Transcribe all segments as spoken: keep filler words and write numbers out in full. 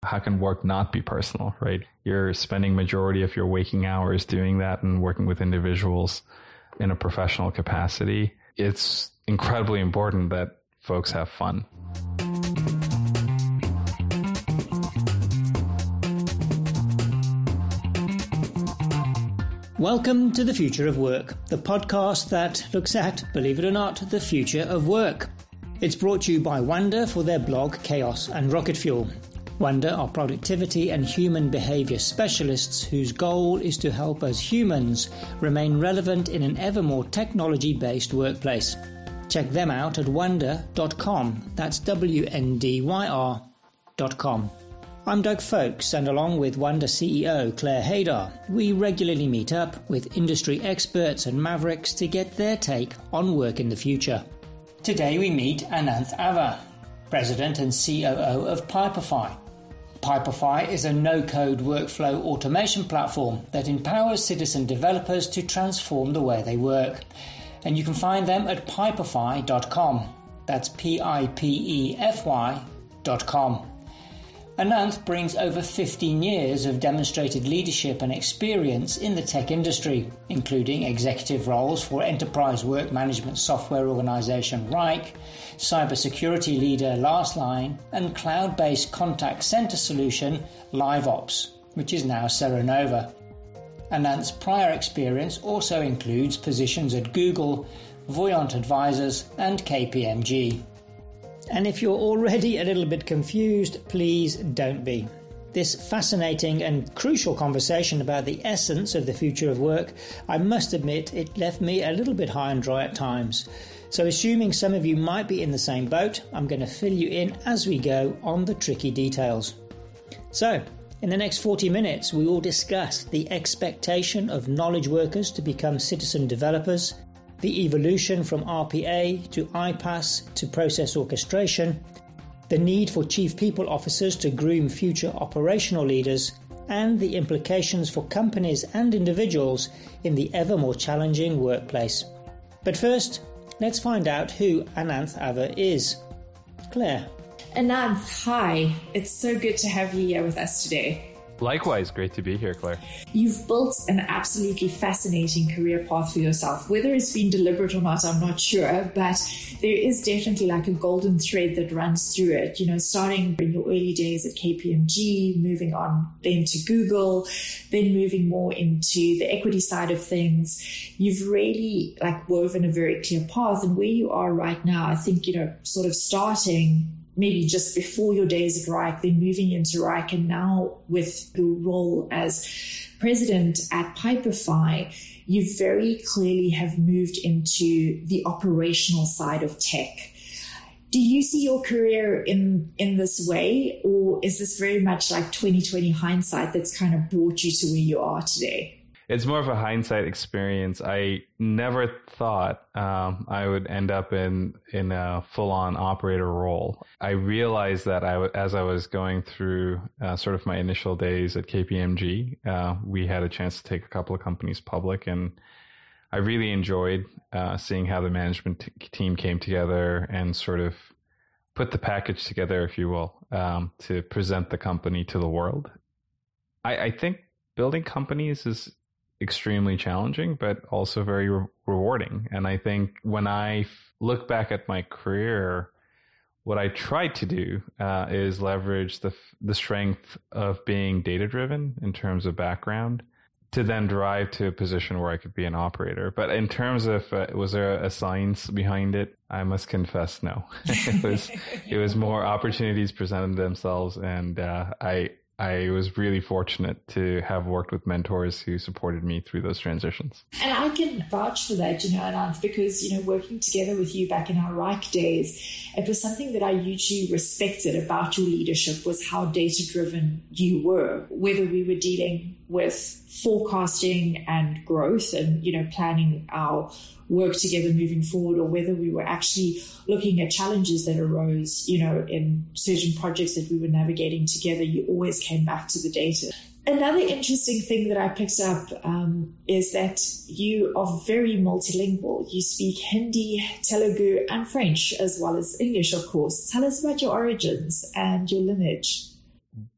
How can work not be personal, right? You're spending majority of your waking hours doing that and working with individuals in a professional capacity. It's incredibly important that folks have fun. Welcome to The Future of Work, the podcast that looks at, believe it or not, the future of work. It's brought to you by Wonder for their blog Chaos and Rocket Fuel. Wonder are productivity and human behavior specialists whose goal is to help us humans remain relevant in an ever more technology-based workplace. Check them out at wonder dot com. That's W N D Y R dot com. I'm Doug Folks, and along with Wonder C E O Claire Haydar, we regularly meet up with industry experts and mavericks to get their take on work in the future. Today we meet Ananth Ava, President and C O O of Pipefy. Pipefy is a no-code workflow automation platform that empowers citizen developers to transform the way they work. And you can find them at pipefy dot com. That's P I P E F Y dot com. Ananth brings over fifteen years of demonstrated leadership and experience in the tech industry, including executive roles for enterprise work management software organization Reich, cybersecurity leader Lastline, and cloud-based contact center solution LiveOps, which is now Cerenova. Ananth's prior experience also includes positions at Google, Voyant Advisors, and K P M G. And if you're already a little bit confused, please don't be. This fascinating and crucial conversation about the essence of the future of work, I must admit it left me a little bit high and dry at times. So assuming some of you might be in the same boat, I'm going to fill you in as we go on the tricky details. So, in the next forty minutes, we will discuss the expectation of knowledge workers to become citizen developers, the evolution from R P A to I PaaS to process orchestration, the need for chief people officers to groom future operational leaders, and the implications for companies and individuals in the ever more challenging workplace. But first, let's find out who Ananth Ava is. Claire. Ananth, hi. It's so good to have you here with us today. Likewise, great to be here, Claire. You've built an absolutely fascinating career path for yourself. Whether it's been deliberate or not, I'm not sure, but there is definitely like a golden thread that runs through it. You know, starting in your early days at K P M G, moving on then to Google, then moving more into the equity side of things. You've really like woven a very clear path, and where you are right now, I think, you know, sort of starting maybe just before your days at Reich, then moving into Reich, and now with your role as president at Pipefy, you very clearly have moved into the operational side of tech. Do you see your career in, in this way, or is this very much like twenty twenty hindsight that's kind of brought you to where you are today? It's more of a hindsight experience. I never thought um, I would end up in, in a full-on operator role. I realized that I w- as I was going through uh, sort of my initial days at K P M G, uh, we had a chance to take a couple of companies public, and I really enjoyed uh, seeing how the management t- team came together and sort of put the package together, if you will, um, to present the company to the world. I, I think building companies is extremely challenging, but also very re- rewarding. And I think when I f- look back at my career, what I tried to do uh, is leverage the f- the strength of being data driven in terms of background to then drive to a position where I could be an operator. But in terms of uh, was there a science behind it? I must confess, no. it was it was more opportunities presented themselves, and uh, I. I was really fortunate to have worked with mentors who supported me through those transitions. And I can vouch for that, you know, Ananth, because, you know, working together with you back in our Reich days, it was something that I hugely respected about your leadership was how data-driven you were, whether we were dealing with forecasting and growth and, you know, planning our work together moving forward, or whether we were actually looking at challenges that arose, you know, in certain projects that we were navigating together, you always came back to the data. Another interesting thing that I picked up um, is that you are very multilingual. You speak Hindi, Telugu, and French, as well as English, of course. Tell us about your origins and your lineage.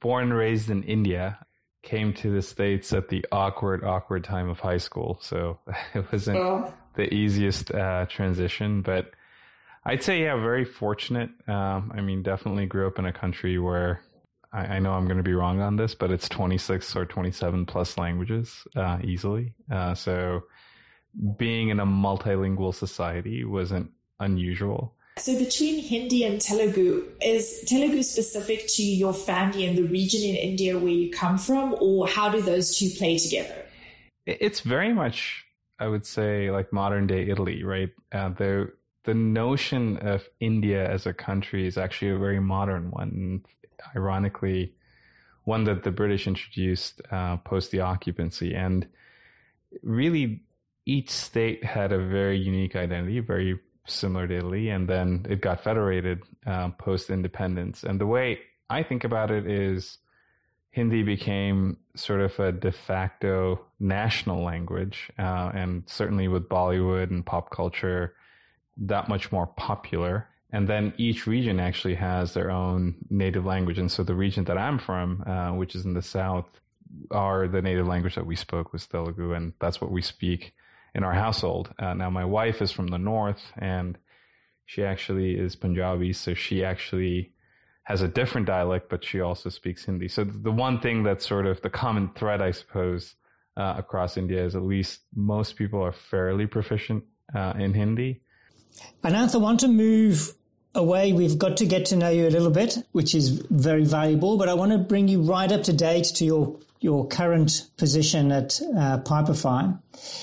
born and raised in India, came to the States at the awkward, awkward time of high school. So it wasn't oh. the easiest uh, transition, but I'd say, yeah, very fortunate. Um, I mean, definitely grew up in a country where I, I know I'm going to be wrong on this, but it's twenty-six or twenty-seven plus languages uh, easily. Uh, so being in a multilingual society wasn't unusual. So between Hindi and Telugu, is Telugu specific to your family and the region in India where you come from, or how do those two play together? It's very much, I would say, like modern day Italy, right? Uh, the the notion of India as a country is actually a very modern one. Ironically, one that the British introduced uh, post the occupancy. And really, each state had a very unique identity, very similar to Italy, and then it got federated uh, post-independence. And the way I think about it is Hindi became sort of a de facto national language, uh, and certainly with Bollywood and pop culture, that much more popular. And then each region actually has their own native language. And so the region that I'm from, uh, which is in the south, are the native language that we spoke was Telugu, and that's what we speak in our household. Uh, now, my wife is from the north, and she actually is Punjabi, so she actually has a different dialect, but she also speaks Hindi. So the one thing that's sort of the common thread, I suppose, uh, across India is at least most people are fairly proficient uh, in Hindi. Anantha, I want to move away. We've got to get to know you a little bit, which is very valuable, but I want to bring you right up to date to your, your current position at uh, Pipefy.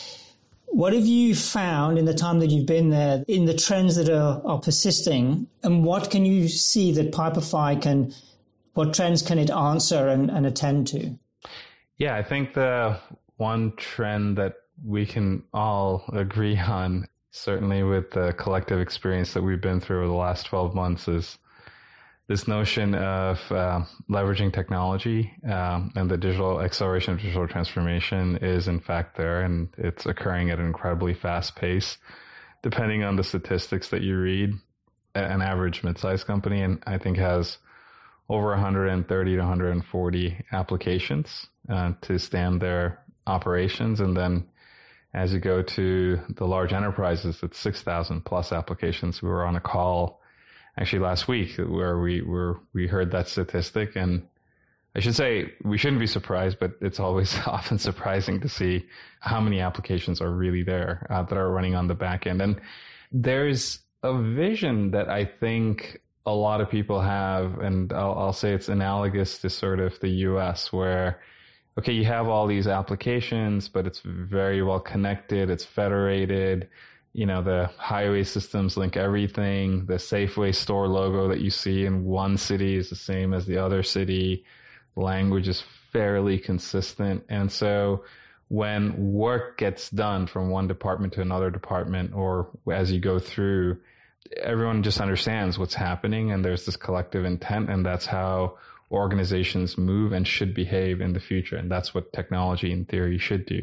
What have you found in the time that you've been there in the trends that are, are persisting, and what can you see that Pipefy can, what trends can it answer and, and attend to? Yeah, I think the one trend that we can all agree on, certainly with the collective experience that we've been through over the last twelve months, is this notion of uh, leveraging technology um, and the digital acceleration of digital transformation is in fact there, and it's occurring at an incredibly fast pace. Depending on the statistics that you read, an average mid-sized company, and I think has over one hundred thirty to one hundred forty applications uh, to stand their operations, and then as you go to the large enterprises, it's six thousand plus applications. We were on a call actually last week where we were, we heard that statistic, and I should say we shouldn't be surprised, but it's always often surprising to see how many applications are really there uh, that are running on the back end. And there's a vision that I think a lot of people have, and I'll, I'll say it's analogous to sort of the U S where, okay, you have all these applications, but it's very well connected, it's federated. You know, the highway systems link everything. The Safeway store logo that you see in one city is the same as the other city. Language is fairly consistent. And so when work gets done from one department to another department, or as you go through, everyone just understands what's happening, and there's this collective intent, and that's how organizations move and should behave in the future. And that's what technology in theory should do.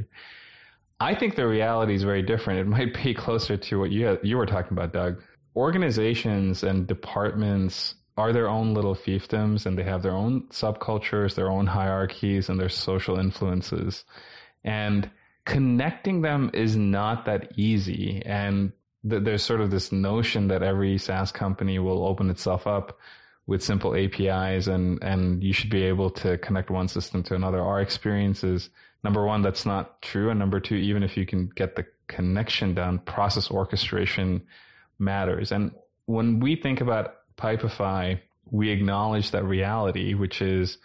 I think the reality is very different. It might be closer to what you you were talking about, Doug. Organizations and departments are their own little fiefdoms, and they have their own subcultures, their own hierarchies, and their social influences. And connecting them is not that easy. And th- there's sort of this notion that every SaaS company will open itself up with simple A P Is, and, and you should be able to connect one system to another. Our experience is, number one, that's not true. And number two, even if you can get the connection done, process orchestration matters. And when we think about Pipefy, we acknowledge that reality, which is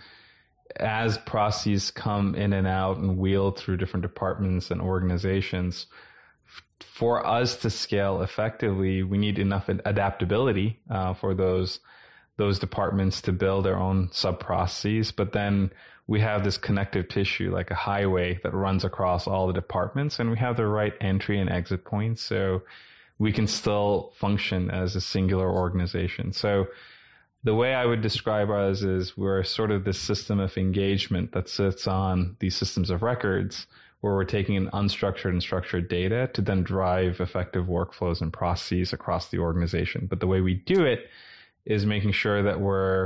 as processes come in and out and wheel through different departments and organizations, for us to scale effectively, we need enough adaptability uh, for those those departments to build their own sub-processes. But then we have this connective tissue, like a highway that runs across all the departments, and we have the right entry and exit points, so we can still function as a singular organization. So the way I would describe us is we're sort of this system of engagement that sits on these systems of records, where we're taking in unstructured and structured data to then drive effective workflows and processes across the organization. But the way we do it is making sure that we're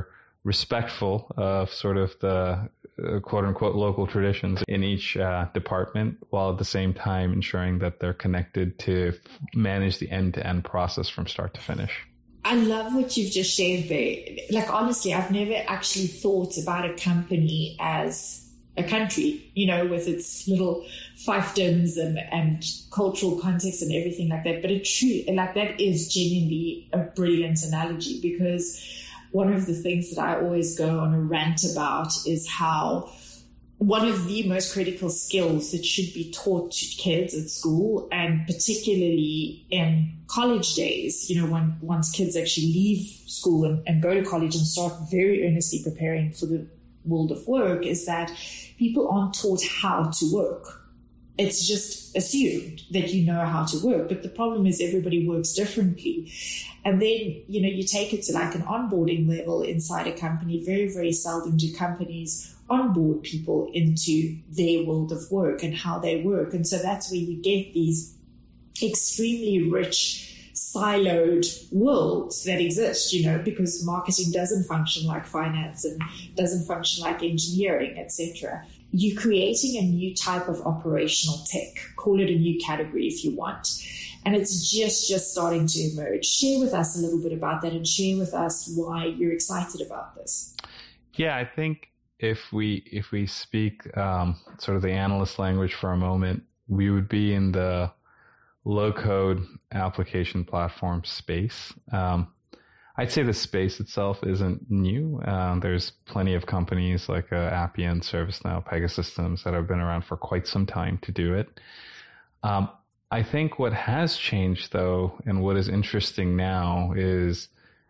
respectful of sort of the uh, quote unquote local traditions in each uh, department, while at the same time ensuring that they're connected to manage the end-to-end process from start to finish. I love what you've just shared there. Like, honestly, I've never actually thought about a company as a country, you know, with its little fiefdoms and, and cultural context and everything like that. But it true, like that is genuinely a brilliant analogy, because one of the things that I always go on a rant about is how one of the most critical skills that should be taught to kids at school, and particularly in college days, you know, when once kids actually leave school and, and go to college and start very earnestly preparing for the world of work, is that people aren't taught how to work. It's just assumed that you know how to work. But the problem is everybody works differently. And then, you know, you take it to like an onboarding level inside a company. Very, very seldom do companies onboard people into their world of work and how they work. And so that's where you get these extremely rich, siloed worlds that exist, you know, because marketing doesn't function like finance and doesn't function like engineering, et cetera. You're creating a new type of operational tech. Call it a new category if you want. And it's just, just starting to emerge. Share with us a little bit about that, and share with us why you're excited about this. Yeah, I think if we if we speak um, sort of the analyst language for a moment, we would be in the low-code application platform space. Um, I'd say the space itself isn't new. Um, there's plenty of companies like uh, Appian, ServiceNow, Pegasystems that have been around for quite some time to do it. Um, I think what has changed, though, and what is interesting now is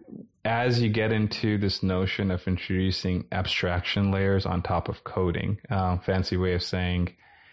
as you get into this notion of introducing abstraction layers on top of coding, uh, fancy way of saying,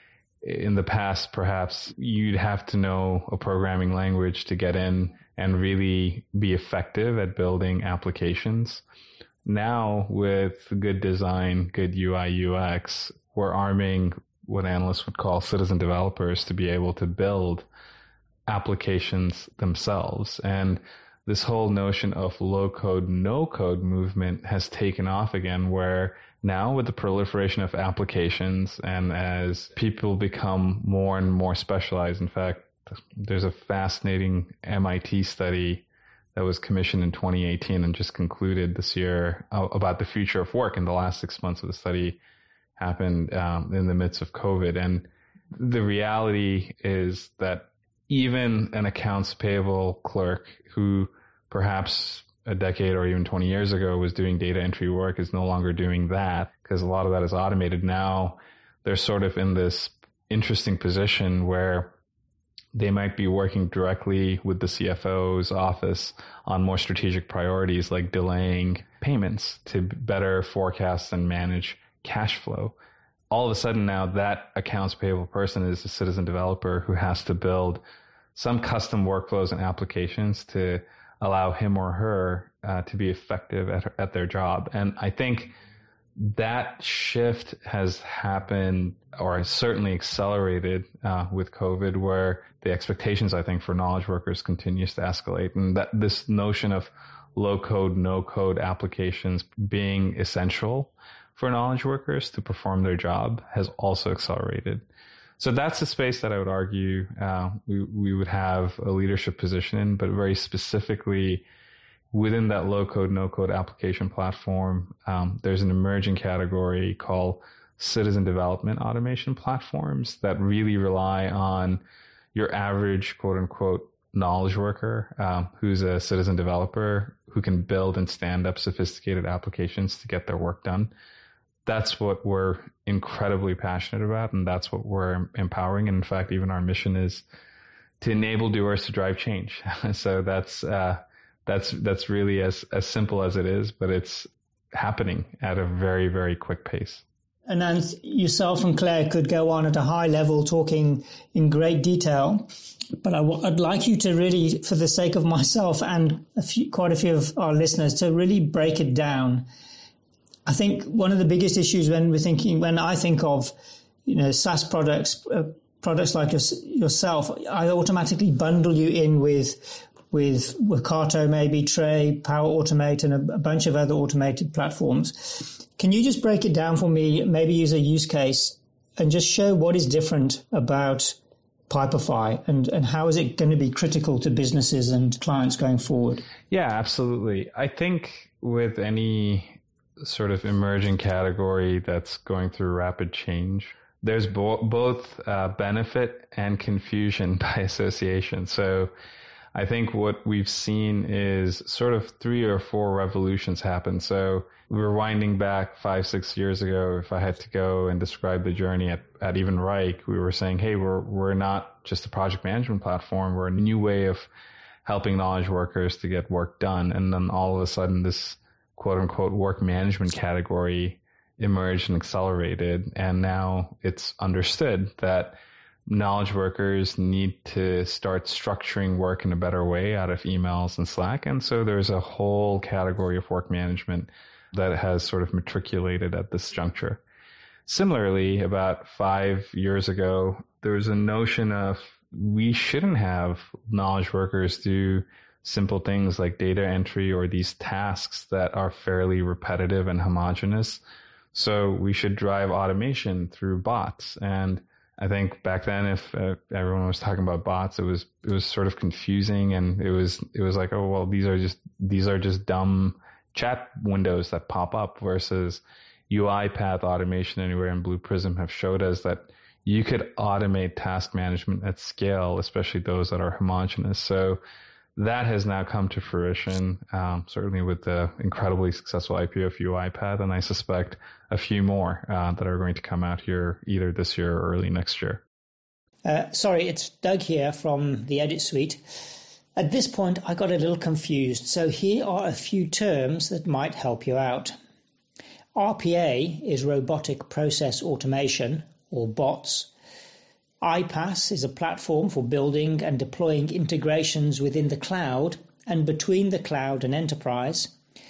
in the past, perhaps you'd have to know a programming language to get in and really be effective at building applications. Now, with good design, good U I, U X, we're arming what analysts would call citizen developers to be able to build applications themselves. And this whole notion of low-code, no-code movement has taken off again, where now with the proliferation of applications and as people become more and more specialized, in fact, there's a fascinating M I T study that was commissioned in twenty eighteen and just concluded this year about the future of work. And the last six months of the study happened um, in the midst of COVID. And the reality is that even an accounts payable clerk who perhaps a decade or even twenty years ago was doing data entry work is no longer doing that, because a lot of that is automated. Now they're sort of in this interesting position where they might be working directly with the C F O's office on more strategic priorities like delaying payments to better forecast and manage cash flow. All of a sudden now that accounts payable person is a citizen developer who has to build some custom workflows and applications to allow him or her uh, to be effective at, at their job. And I think that shift has happened, or has certainly accelerated uh, with COVID, where the expectations, I think, for knowledge workers continues to escalate. And that this notion of low code, no code applications being essential for knowledge workers to perform their job has also accelerated. So that's the space that I would argue uh, we, we would have a leadership position in, but very specifically within that low-code, no-code application platform, um, there's an emerging category called citizen development automation platforms that really rely on your average, quote-unquote, knowledge worker um, who's a citizen developer who can build and stand up sophisticated applications to get their work done. That's what we're incredibly passionate about, and that's what we're empowering. And in fact, even our mission is to enable doers to drive change. So that's uh, that's that's really as as simple as it is, but it's happening at a very, very quick pace. And then yourself and Claire could go on at a high level talking in great detail, but I w- I'd like you to really, for the sake of myself and a few, quite a few of our listeners, to really break it down. I think one of the biggest issues when we're thinking, when I think of, you know, SaaS products, uh, products like your, yourself, I automatically bundle you in with with Workato, maybe Tray, Power Automate, and a, a bunch of other automated platforms. Can you just break it down for me, maybe use a use case, and just show what is different about Pipefy and, and how is it going to be critical to businesses and clients going forward? Yeah, absolutely. I think with any sort of emerging category that's going through rapid change, there's bo- both uh, benefit and confusion by association. So I think what we've seen is sort of three or four revolutions happen. So we're winding back five, six years ago. If I had to go and describe the journey at, at even Wrike, we were saying, hey, we're we're not just a project management platform. We're a new way of helping knowledge workers to get work done. And then all of a sudden, this quote unquote work management category emerged and accelerated. And now it's understood that knowledge workers need to start structuring work in a better way out of emails and Slack. And so there's a whole category of work management that has sort of matriculated at this juncture. Similarly, about five years ago, there was a notion of we shouldn't have knowledge workers do simple things like data entry or these tasks that are fairly repetitive and homogeneous. So we should drive automation through bots. And I think back then, if uh, everyone was talking about bots, it was it was sort of confusing, and it was it was like, oh well, these are just these are just dumb chat windows that pop up. Versus UiPath Automation Anywhere and Blue Prism have showed us that you could automate task management at scale, especially those that are homogeneous. So that has now come to fruition, um, certainly with the incredibly successful I P O of UiPath, and I suspect a few more uh, that are going to come out here either this year or early next year. Uh, sorry, it's Doug here from the Edit Suite. At this point, I got a little confused, so here are a few terms that might help you out. R P A is Robotic Process Automation, or bots. iPaaS is a platform for building and deploying integrations within the cloud and between the cloud and enterprise.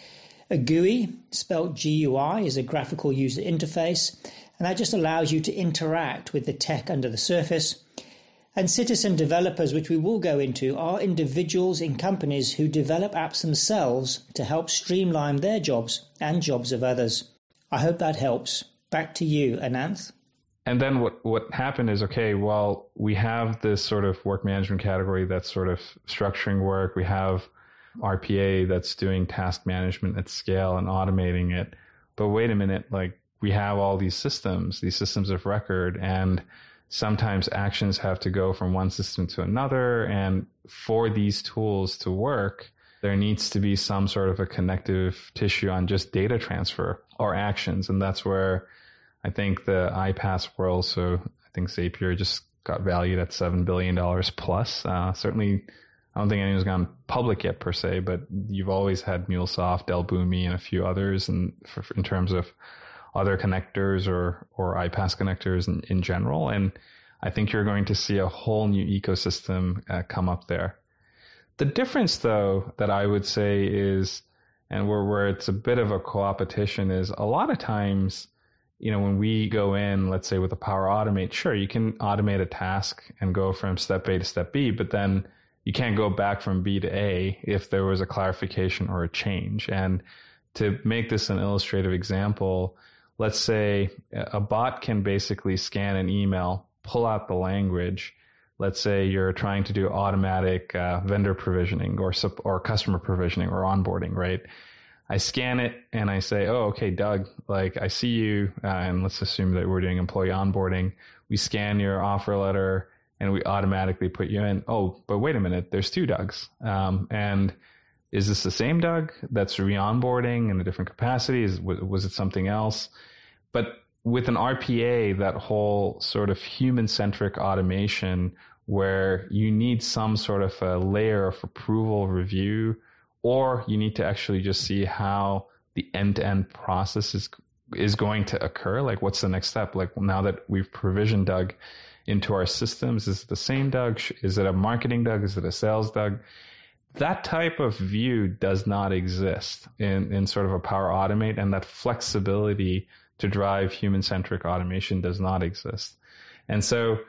A G U I, spelled G U I, is a graphical user interface, and that just allows you to interact with the tech under the surface. And citizen developers, which we will go into, are individuals in companies who develop apps themselves to help streamline their jobs and jobs of others. I hope that helps. Back to you, Ananth. And then what, what happened is, okay, well, we have this sort of work management category that's sort of structuring work. We have R P A that's doing task management at scale and automating it. But wait a minute, like we have all these systems, these systems of record, and sometimes actions have to go from one system to another. And for these tools to work, there needs to be some sort of a connective tissue on just data transfer or actions. And that's where I think the iPaaS world, so I think Zapier just got valued at seven billion dollars plus. Uh, certainly, I don't think anyone's gone public yet per se, but you've always had MuleSoft, Delboomi, and a few others in, for, in terms of other connectors or, or iPaaS connectors in, in general. And I think you're going to see a whole new ecosystem uh, come up there. The difference, though, that I would say is, and where, where it's a bit of a co-opetition, is a lot of times, you know, when we go in, let's say with a Power Automate, sure, you can automate a task and go from step A to step B, but then you can't go back from B to A if there was a clarification or a change. And to make this an illustrative example, let's say a bot can basically scan an email, pull out the language. Let's say you're trying to do automatic uh, vendor provisioning or or customer provisioning or onboarding, right? I scan it and I say, oh, okay, Doug, like I see you, uh, and let's assume that we're doing employee onboarding. We scan your offer letter and we automatically put you in. Oh, but wait a minute, there's two Dougs. Um, and is this the same Doug that's re-onboarding in a different capacity? Is, was it something else? But with an R P A, that whole sort of human-centric automation where you need some sort of a layer of approval review, or you need to actually just see how the end-to-end process is is going to occur. Like, what's the next step? Like, now that we've provisioned Doug into our systems, is it the same Doug? Is it a marketing Doug? Is it a sales Doug? That type of view does not exist in, in sort of a Power Automate, and that flexibility to drive human-centric automation does not exist. And so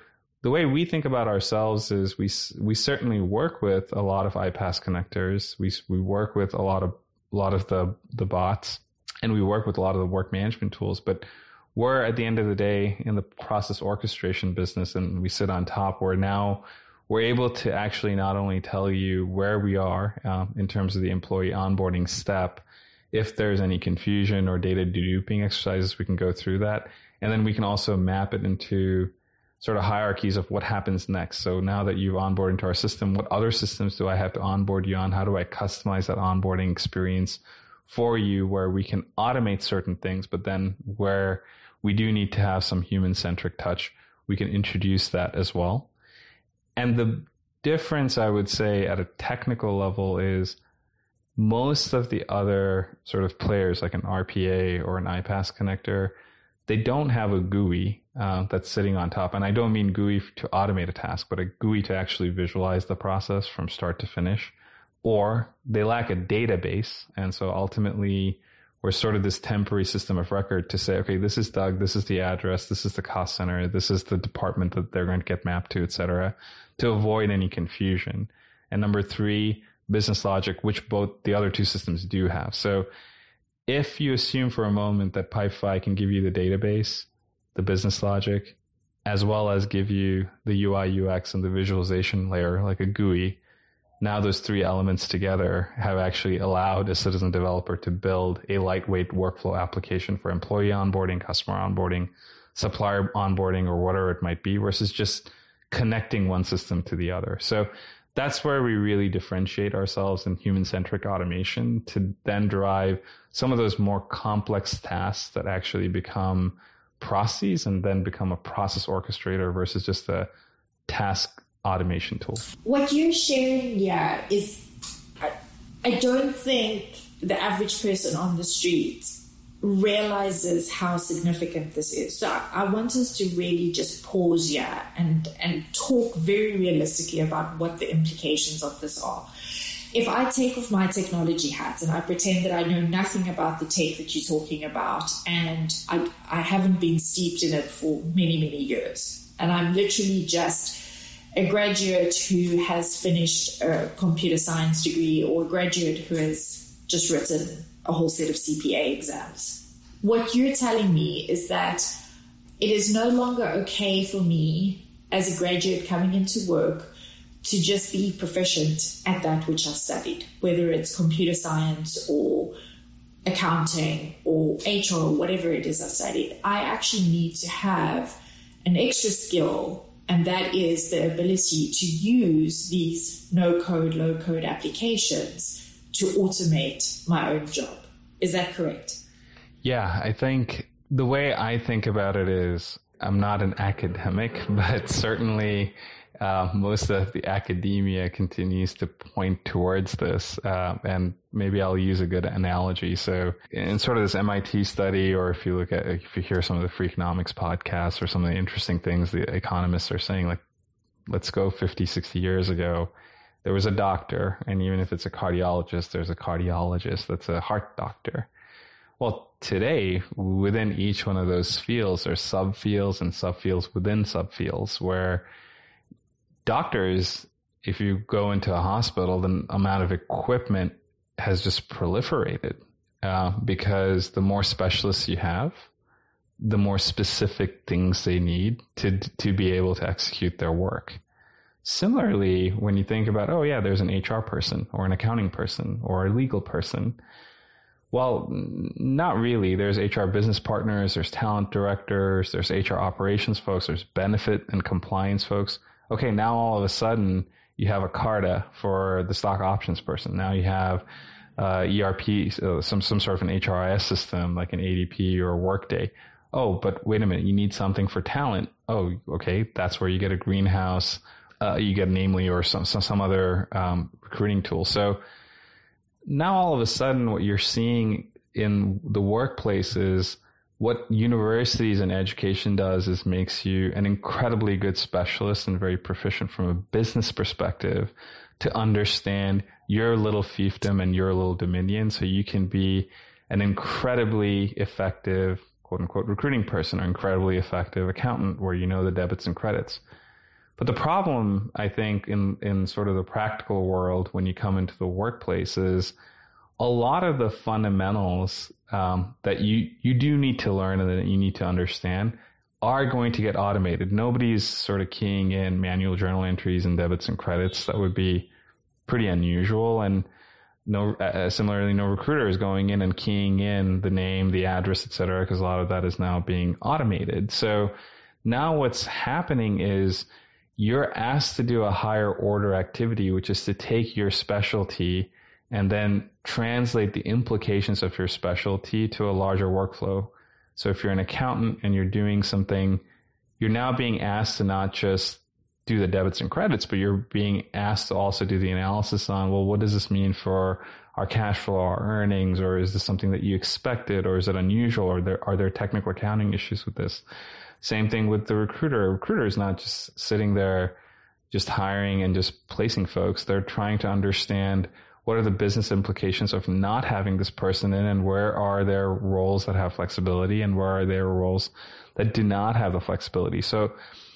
the way we think about ourselves is we we certainly work with a lot of iPaaS connectors. We we work with a lot of a lot of the the bots, and we work with a lot of the work management tools. But we're at the end of the day in the process orchestration business, and we sit on top. We're now we're able to actually not only tell you where we are uh, in terms of the employee onboarding step. If there's any confusion or data deduping exercises, we can go through that, and then we can also map it into sort of hierarchies of what happens next. So now that you've onboarded into our system, what other systems do I have to onboard you on? How do I customize that onboarding experience for you where we can automate certain things, but then where we do need to have some human-centric touch, we can introduce that as well. And the difference, I would say, at a technical level is most of the other sort of players like an R P A or an iPaaS connector, they don't have a G U I uh, that's sitting on top. And I don't mean G U I to automate a task, but a G U I to actually visualize the process from start to finish. Or they lack a database. And so ultimately, we're sort of this temporary system of record to say, okay, this is Doug, this is the address, this is the cost center, this is the department that they're going to get mapped to, et cetera, to avoid any confusion. And number three, business logic, which both the other two systems do have. So if you assume for a moment that Pipefy can give you the database, the business logic, as well as give you the U I U X and the visualization layer like a G U I, now those three elements together have actually allowed a citizen developer to build a lightweight workflow application for employee onboarding, customer onboarding, supplier onboarding, or whatever it might be, versus just connecting one system to the other. So that's where we really differentiate ourselves in human-centric automation to then drive some of those more complex tasks that actually become processes and then become a process orchestrator versus just a task automation tool. What you're sharing here is, I, I don't think the average person on the street realizes how significant this is. So I, I want us to really just pause here and, and talk very realistically about what the implications of this are. If I take off my technology hat and I pretend that I know nothing about the tech that you're talking about, and I, I haven't been steeped in it for many, many years, and I'm literally just a graduate who has finished a computer science degree or a graduate who has just written a whole set of C P A exams. What you're telling me is that it is no longer okay for me as a graduate coming into work to just be proficient at that which I've studied, whether it's computer science or accounting or H R or whatever it is I've studied. I actually need to have an extra skill, and that is the ability to use these no-code, low-code applications to automate my own job. Is that correct? Yeah, I think the way I think about it is I'm not an academic, but certainly uh, most of the academia continues to point towards this. Uh, and maybe I'll use a good analogy. So in sort of this M I T study, or if you look at, if you hear some of the free economics podcasts or some of the interesting things the economists are saying, like, let's go fifty, sixty years ago, there was a doctor, and even if it's a cardiologist, there's a cardiologist that's a heart doctor. Well, today, within each one of those fields, there's subfields and subfields within subfields, where doctors, if you go into a hospital, the amount of equipment has just proliferated uh, because the more specialists you have, the more specific things they need to to be able to execute their work. Similarly, when you think about, oh yeah, there's an H R person or an accounting person or a legal person. Well, not really. There's H R business partners, there's talent directors, there's H R operations folks, there's benefit and compliance folks. Okay, now all of a sudden you have a CARTA for the stock options person. Now you have uh, E R P, uh, some some sort of an H R I S system like an A D P or Workday. Oh, but wait a minute, you need something for talent. Oh, okay, that's where you get a Greenhouse. Uh, you get Namely or some some, some other um, recruiting tool. So now all of a sudden what you're seeing in the workplace is what universities and education does is makes you an incredibly good specialist and very proficient from a business perspective to understand your little fiefdom and your little dominion, so you can be an incredibly effective, quote unquote, recruiting person or incredibly effective accountant where you know the debits and credits. But the problem, I think, in, in sort of the practical world, when you come into the workplace, is a lot of the fundamentals um, that you, you do need to learn and that you need to understand are going to get automated. Nobody's sort of keying in manual journal entries and debits and credits. That would be pretty unusual. And no, uh, similarly, no recruiter is going in and keying in the name, the address, et cetera, because a lot of that is now being automated. So now what's happening is you're asked to do a higher order activity, which is to take your specialty and then translate the implications of your specialty to a larger workflow. So if you're an accountant and you're doing something, you're now being asked to not just do the debits and credits, but you're being asked to also do the analysis on, well, what does this mean for our cash flow, our earnings, or is this something that you expected, or is it unusual, or there, are there technical accounting issues with this? Same thing with the recruiter. A recruiter is not just sitting there just hiring and just placing folks. They're trying to understand what are the business implications of not having this person in, and where are there roles that have flexibility and where are there roles that do not have the flexibility. So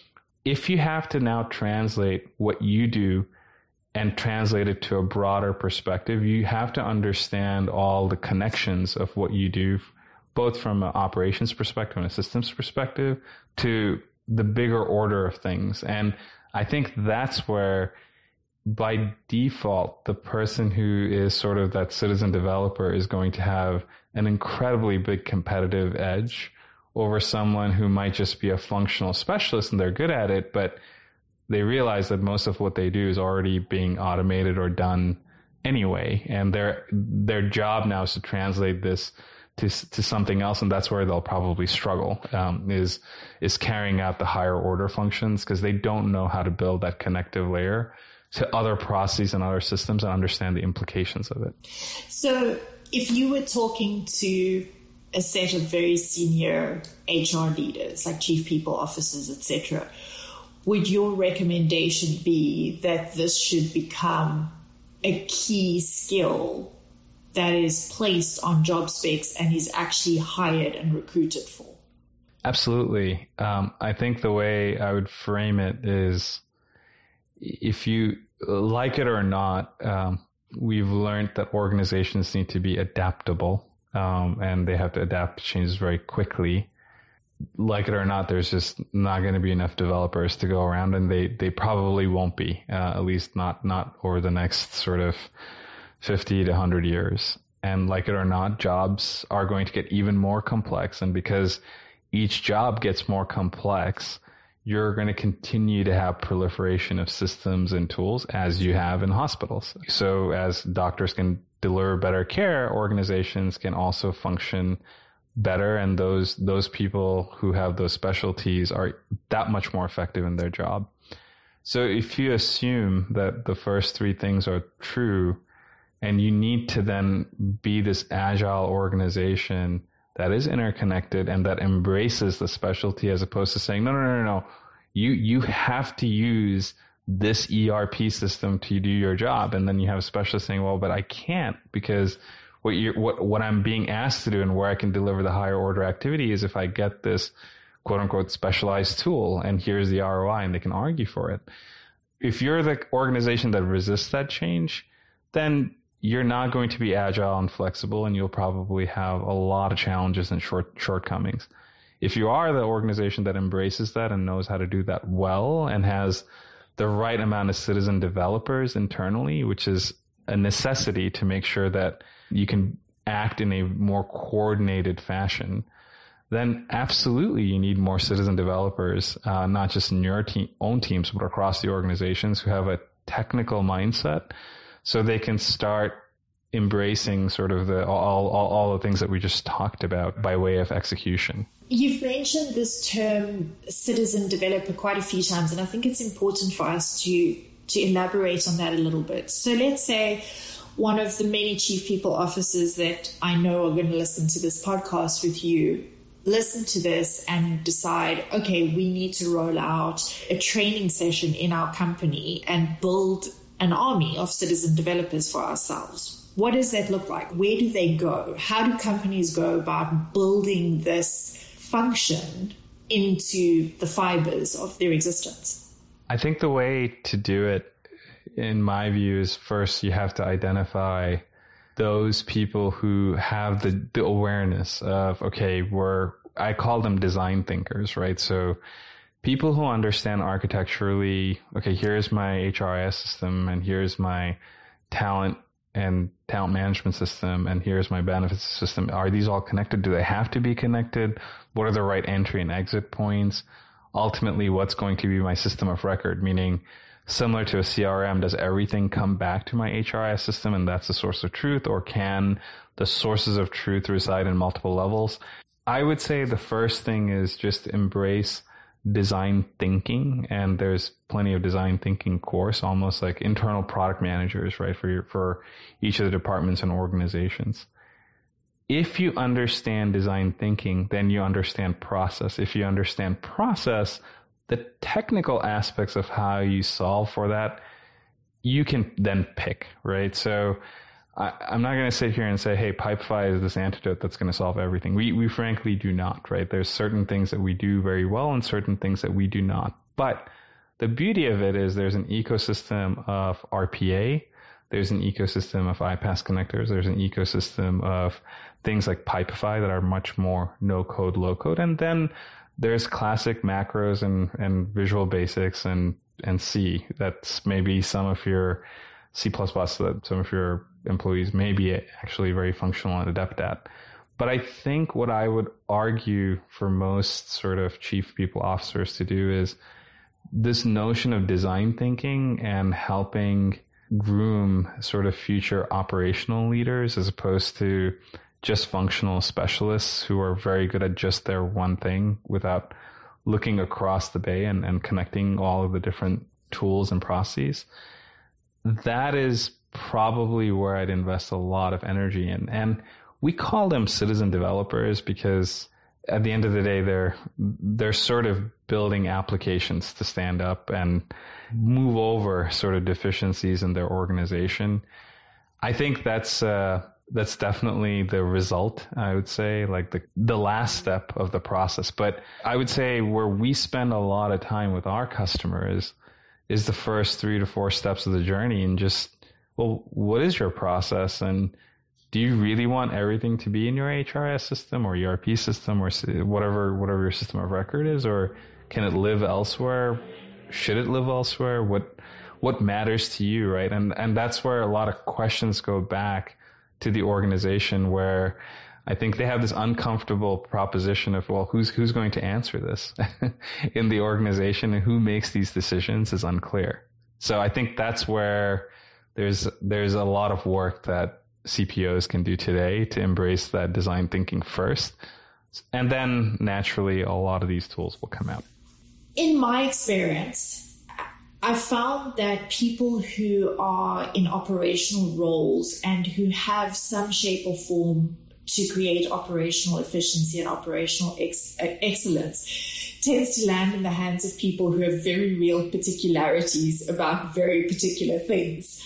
if you have to now translate what you do and translate it to a broader perspective, you have to understand all the connections of what you do, both from an operations perspective and a systems perspective, to the bigger order of things. And I think that's where, by default, the person who is sort of that citizen developer is going to have an incredibly big competitive edge over someone who might just be a functional specialist and they're good at it, but they realize that most of what they do is already being automated or done anyway. And their their job now is to translate this to to something else, and that's where they'll probably struggle, um, is is carrying out the higher order functions, because they don't know how to build that connective layer to other processes and other systems and understand the implications of it. So if you were talking to a set of very senior H R leaders, like chief people officers, et cetera, would your recommendation be that this should become a key skill that is placed on job specs and is actually hired and recruited for? Absolutely. Um, I think the way I would frame it is, if you like it or not, um, we've learned that organizations need to be adaptable. Um, and they have to adapt to changes very quickly. Like it or not, there's just not going to be enough developers to go around, and they, they probably won't be, uh, at least not, not over the next sort of fifty to one hundred years. And like it or not, jobs are going to get even more complex. And because each job gets more complex, you're going to continue to have proliferation of systems and tools, as you have in hospitals. So as doctors can deliver better care, organizations can also function better, and those those people who have those specialties are that much more effective in their job. So if you assume that the first three things are true, and you need to then be this agile organization that is interconnected and that embraces the specialty, as opposed to saying, no, no, no, no, no, you you have to use this E R P system to do your job. And then you have a specialist saying, well, but I can't, because what you what what I'm being asked to do and where I can deliver the higher order activity is if I get this quote unquote specialized tool, and here's the R O I, and they can argue for it. If you're the organization that resists that change, then you're not going to be agile and flexible, and you'll probably have a lot of challenges and short shortcomings. If you are the organization that embraces that and knows how to do that well and has the right amount of citizen developers internally, which is a necessity to make sure that you can act in a more coordinated fashion, then absolutely you need more citizen developers, uh, not just in your te- own teams, but across the organizations, who have a technical mindset, so they can start embracing sort of the all, all, all the things that we just talked about by way of execution. You've mentioned this term citizen developer quite a few times, and I think it's important for us to, to elaborate on that a little bit. So let's say one of the many chief people officers that I know are going to listen to this podcast with you, listen to this and decide, okay, we need to roll out a training session in our company and build an army of citizen developers for ourselves. What does that look like? Where do they go? How do companies go about building this function into the fibers of their existence? I think the way to do it, in my view, is first you have to identify those people who have the, the awareness of, okay, we're, I call them design thinkers, right? So people who understand architecturally, okay, here's my H R I S system, and here's my talent and talent management system, and here's my benefits system. Are these all connected? Do they have to be connected? What are the right entry and exit points? Ultimately, what's going to be my system of record? Meaning, similar to a C R M, does everything come back to my H R I S system and that's the source of truth? Or can the sources of truth reside in multiple levels? I would say the first thing is just embrace design thinking. And there's plenty of design thinking course, almost like internal product managers, right? For your, for each of the departments and organizations. If you understand design thinking, then you understand process. If you understand process, the technical aspects of how you solve for that, you can then pick, right? So I, I'm not going to sit here and say, hey, Pipefy is this antidote that's going to solve everything. We, we frankly do not, right? There's certain things that we do very well and certain things that we do not. But the beauty of it is there's an ecosystem of R P A. There's an ecosystem of iPaaS connectors. There's an ecosystem of things like Pipefy that are much more no-code, low-code. And then there's classic macros and, and Visual Basics and, and C. That's maybe some of your C plus plus that some of your employees may be actually very functional and adept at. But I think what I would argue for most sort of chief people officers to do is this notion of design thinking and helping groom sort of future operational leaders as opposed to just functional specialists who are very good at just their one thing without looking across the bay and, and connecting all of the different tools and processes. That is probably where I'd invest a lot of energy in. And we call them citizen developers because at the end of the day, they're, they're sort of building applications to stand up and move over sort of deficiencies in their organization. I think that's, uh, that's definitely the result, I would say, like the, the last step of the process. But I would say where we spend a lot of time with our customers is the first three to four steps of the journey and just, well, what is your process? And do you really want everything to be in your H R I S system or E R P system or whatever, whatever your system of record is? Or can it live elsewhere? Should it live elsewhere? What, what matters to you, right? And, and that's where a lot of questions go back to the organization, where I think they have this uncomfortable proposition of, well, who's, who's going to answer this in the organization, and who makes these decisions is unclear. So I think that's where there's, there's a lot of work that C P Os can do today to embrace that design thinking first. And then naturally, a lot of these tools will come out. In my experience, I found that people who are in operational roles and who have some shape or form to create operational efficiency and operational ex- excellence tends to land in the hands of people who have very real particularities about very particular things.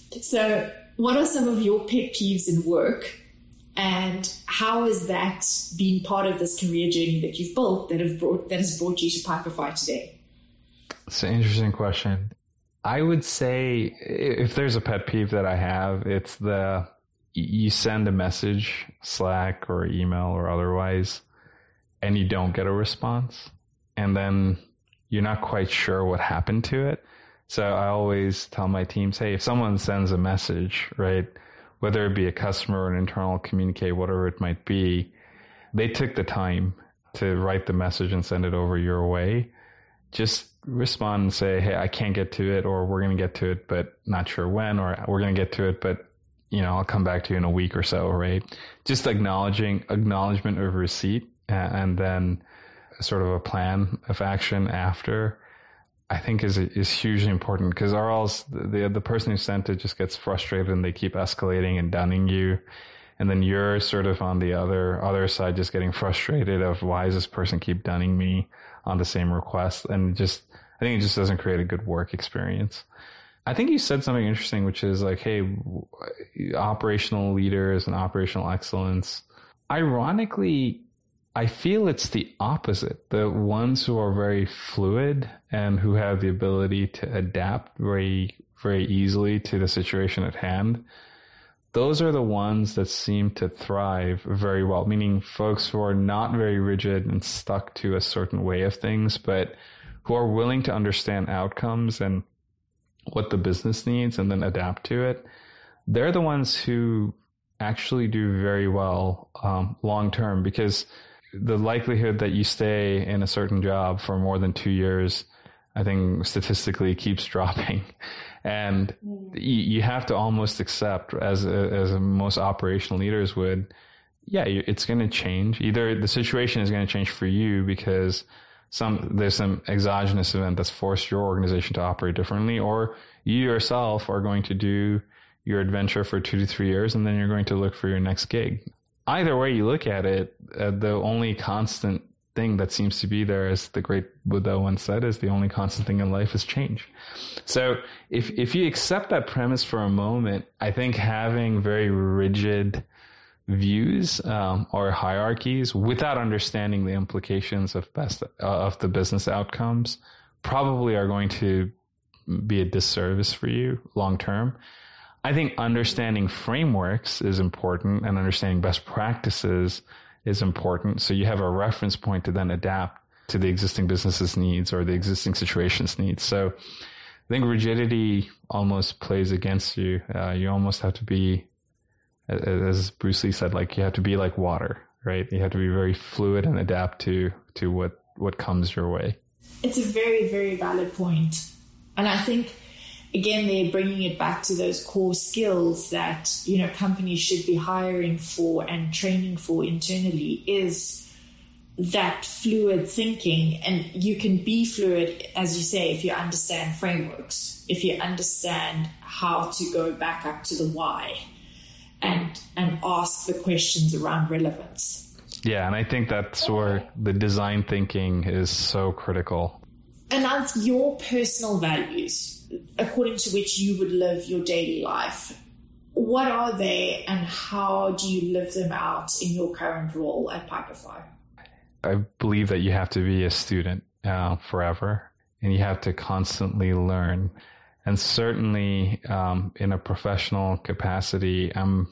So what are some of your pet peeves in work, and how has that been part of this career journey that you've built that have brought that has brought you to Pipefy today? It's an interesting question. I would say if there's a pet peeve that I have, it's the you send a message, Slack or email or otherwise, and you don't get a response, and then you're not quite sure what happened to it. So I always tell my teams, hey, if someone sends a message, right, whether it be a customer or an internal communique, whatever it might be, they took the time to write the message and send it over your way. Just respond and say, hey, I can't get to it, or we're going to get to it, but not sure when, or we're going to get to it, but, you know, I'll come back to you in a week or so, right? Just acknowledging, acknowledgement of receipt, and then sort of a plan of action after, I think is is hugely important, because or else the the person who sent it just gets frustrated and they keep escalating and dunning you. And then you're sort of on the other other side just getting frustrated of, why does this person keep dunning me on the same request? And just, I think it just doesn't create a good work experience. I think you said something interesting, which is like, hey, operational leaders and operational excellence. Ironically, I feel it's the opposite. The ones who are very fluid and who have the ability to adapt very, very easily to the situation at hand, those are the ones that seem to thrive very well, meaning folks who are not very rigid and stuck to a certain way of things, but who are willing to understand outcomes and what the business needs and then adapt to it. They're the ones who actually do very well um, long term, because the likelihood that you stay in a certain job for more than two years, I think statistically keeps dropping. And you, you have to almost accept, as a, as a most operational leaders would, yeah, it's going to change. Either the situation is going to change for you because some there's some exogenous event that's forced your organization to operate differently, or you yourself are going to do your adventure for two to three years and then you're going to look for your next gig. Either way you look at it, uh, the only constant thing that seems to be there, as the great Buddha once said, is the only constant thing in life is change. So if if you accept that premise for a moment, I think having very rigid views um, or hierarchies without understanding the implications of best uh, of the business outcomes probably are going to be a disservice for you long term. I think understanding frameworks is important, and understanding best practices is important. So you have a reference point to then adapt to the existing business's needs or the existing situation's needs. So I think rigidity almost plays against you. Uh, you almost have to be, as Bruce Lee said, like you have to be like water, right? You have to be very fluid and adapt to, to what, what comes your way. It's a very, very valid point. And I think, again, they're bringing it back to those core skills that, you know, companies should be hiring for and training for internally, is that fluid thinking. And you can be fluid, as you say, if you understand frameworks, if you understand how to go back up to the why and, and ask the questions around relevance. Yeah. And I think that's where the design thinking is so critical. And of your personal values, according to which you would live your daily life, what are they and how do you live them out in your current role at Pipefy? I believe that you have to be a student uh, forever, and you have to constantly learn. And certainly um, in a professional capacity, I'm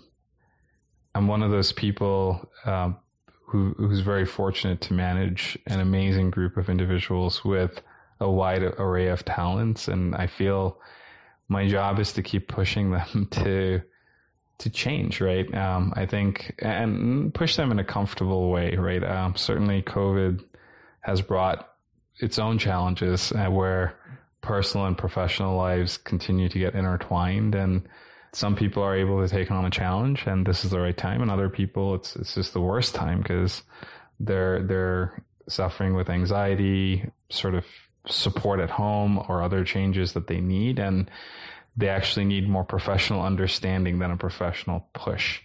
I'm one of those people uh, who who's very fortunate to manage an amazing group of individuals with a wide array of talents. And I feel my job is to keep pushing them to, to change, right? Um, I think, and push them in a comfortable way, right? Um, certainly COVID has brought its own challenges uh, where personal and professional lives continue to get intertwined. And some people are able to take on a challenge and this is the right time. And other people, it's, it's just the worst time because they're, they're suffering with anxiety, sort of support at home or other changes that they need, and they actually need more professional understanding than a professional push.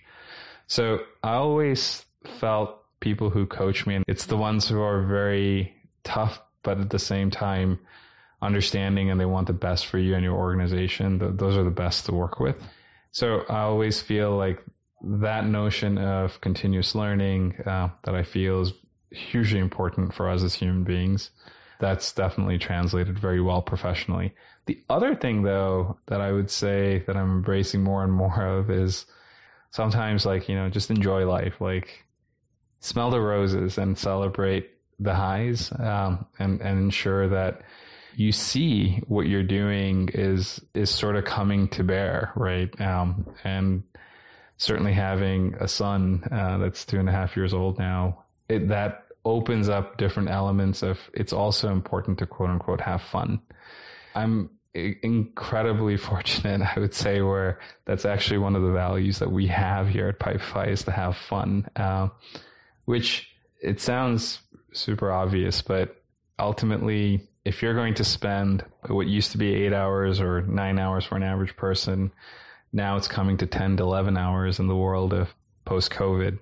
So I always felt people who coach me, and it's the ones who are very tough, but at the same time understanding, and they want the best for you and your organization. Th- those are the best to work with. So I always feel like that notion of continuous learning uh, that I feel is hugely important for us as human beings. That's definitely translated very well professionally. The other thing, though, that I would say that I'm embracing more and more of is sometimes, like, you know, just enjoy life, like smell the roses and celebrate the highs, um, and, and ensure that you see what you're doing is, is sort of coming to bear, right? Um, and certainly having a son, uh, that's two and a half years old now, it, that opens up different elements of, it's also important to quote unquote have fun. I'm incredibly fortunate, I would say, where that's actually one of the values that we have here at Pipefy is to have fun, uh, which it sounds super obvious, but ultimately, if you're going to spend what used to be eight hours or nine hours for an average person, now it's coming to ten to eleven hours in the world of post-COVID.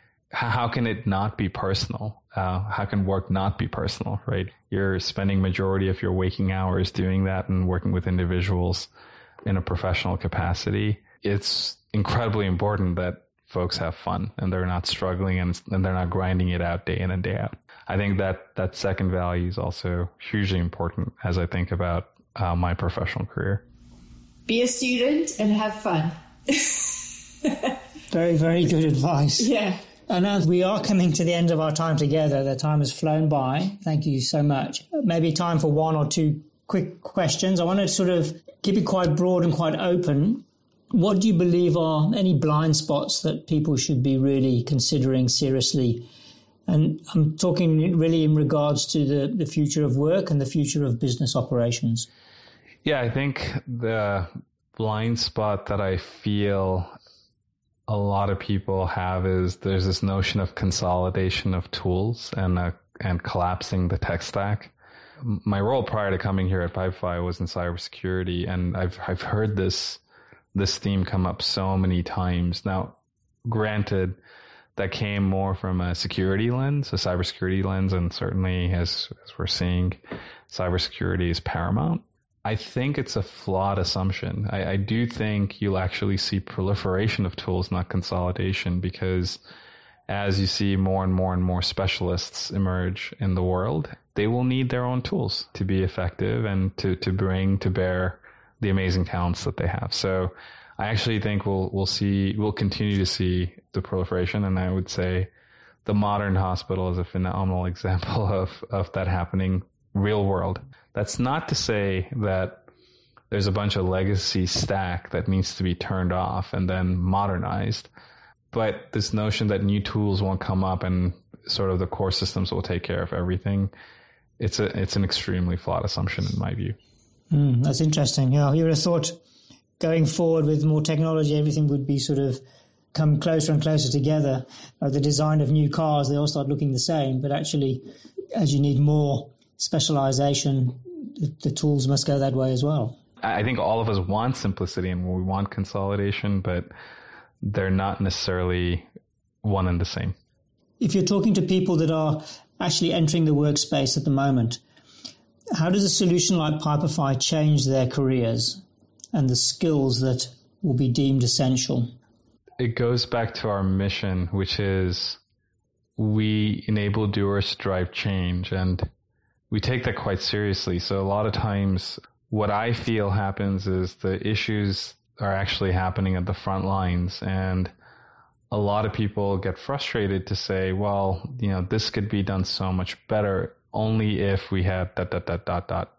How can it not be personal? Uh, how can work not be personal, right? You're spending majority of your waking hours doing that and working with individuals in a professional capacity. It's incredibly important that folks have fun and they're not struggling and, and they're not grinding it out day in and day out. I think that that second value is also hugely important as I think about uh, my professional career. Be a student and have fun. Very, very good advice. Yeah. And as we are coming to the end of our time together, the time has flown by. Thank you so much. Maybe time for one or two quick questions. I want to sort of keep it quite broad and quite open. What do you believe are any blind spots that people should be really considering seriously? And I'm talking really in regards to the, the future of work and the future of business operations. Yeah, I think the blind spot that I feel a lot of people have is there's this notion of consolidation of tools and uh, and collapsing the tech stack. My role prior to coming here at Pipefy was in cybersecurity, and I've I've heard this this theme come up so many times. Now, granted, that came more from a security lens, a cybersecurity lens, and certainly as as we're seeing, cybersecurity is paramount. I think it's a flawed assumption. I, I do think you'll actually see proliferation of tools, not consolidation, because as you see more and more and more specialists emerge in the world, they will need their own tools to be effective and to, to bring to bear the amazing talents that they have. So I actually think we'll we'll see we'll continue to see the proliferation, and I would say the modern hospital is a phenomenal example of, of that happening real world. That's not to say that there's a bunch of legacy stack that needs to be turned off and then modernized. But this notion that new tools won't come up and sort of the core systems will take care of everything, it's a it's an extremely flawed assumption in my view. Mm, that's interesting. Yeah, you would have thought going forward with more technology, everything would be sort of come closer and closer together. Uh, the design of new cars, they all start looking the same. But actually, as you need more specialization, the, the tools must go that way as well. I think all of us want simplicity and we want consolidation, but they're not necessarily one and the same. If you're talking to people that are actually entering the workspace at the moment, how does a solution like Pipefy change their careers and the skills that will be deemed essential? It goes back to our mission, which is we enable doers to drive change, and we take that quite seriously. So a lot of times what I feel happens is the issues are actually happening at the front lines, and a lot of people get frustrated to say, well, you know, this could be done so much better only if we had dot, dot, dot, dot, dot.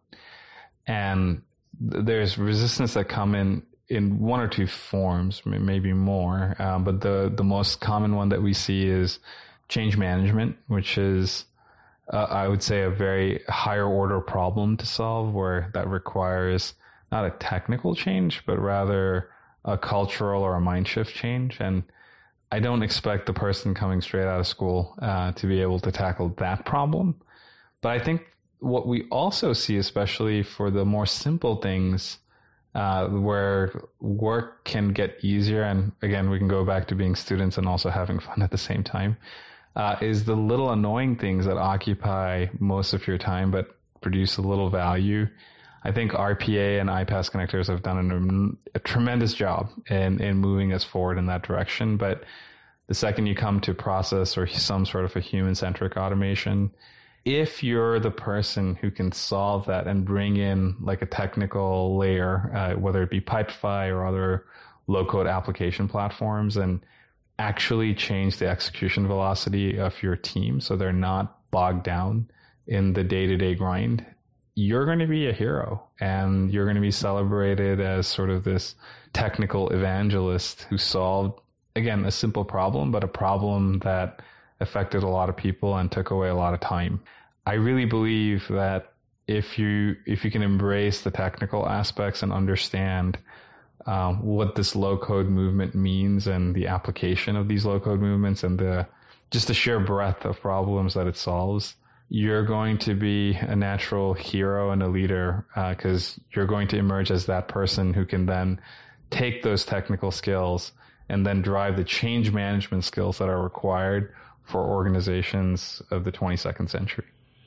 And there's resistance that come in in one or two forms, maybe more. Um, but the, the most common one that we see is change management, which is, uh, I would say, a very higher order problem to solve, where that requires not a technical change, but rather a cultural or a mind shift change. And I don't expect the person coming straight out of school uh, to be able to tackle that problem. But I think what we also see, especially for the more simple things, uh, where work can get easier, and again, we can go back to being students and also having fun at the same time, uh, is the little annoying things that occupy most of your time but produce a little value. I think R P A and I PaaS connectors have done an, a tremendous job in, in moving us forward in that direction. But the second you come to process or some sort of a human-centric automation, if you're the person who can solve that and bring in like a technical layer, uh, whether it be Pipefy or other low-code application platforms, and actually change the execution velocity of your team so they're not bogged down in the day-to-day grind, you're going to be a hero, and you're going to be celebrated as sort of this technical evangelist who solved, again, a simple problem, but a problem that affected a lot of people and took away a lot of time. I really believe that if you if you can embrace the technical aspects and understand um, what this low-code movement means and the application of these low-code movements and the just the sheer breadth of problems that it solves, you're going to be a natural hero and a leader, because uh, you're going to emerge as that person who can then take those technical skills and then drive the change management skills that are required for organizations of the twenty-second century.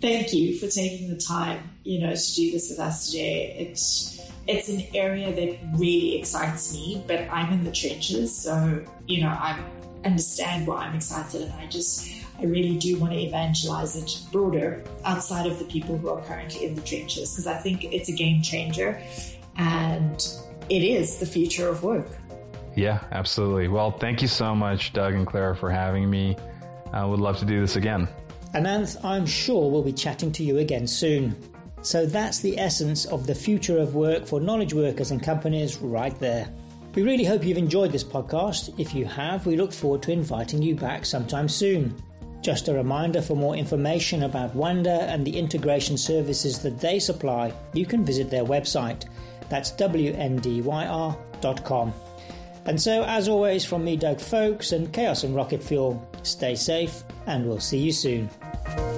Thank you for taking the time, you know, to do this with us today. It's it's an area that really excites me, but I'm in the trenches, so you know, I understand why I'm excited, and I just I really do want to evangelize it broader outside of the people who are currently in the trenches, because I think it's a game changer, and it is the future of work. Yeah, absolutely. Well, thank you so much, Doug and Clara, for having me. I would love to do this again. Ananth, I'm sure we'll be chatting to you again soon. So that's the essence of the future of work for knowledge workers and companies right there. We really hope you've enjoyed this podcast. If you have, we look forward to inviting you back sometime soon. Just a reminder, for more information about Wanda and the integration services that they supply, you can visit their website. That's w n d y r dot com. And so, as always, from me, Doug Folks, and Chaos and Rocket Fuel, stay safe, and we'll see you soon.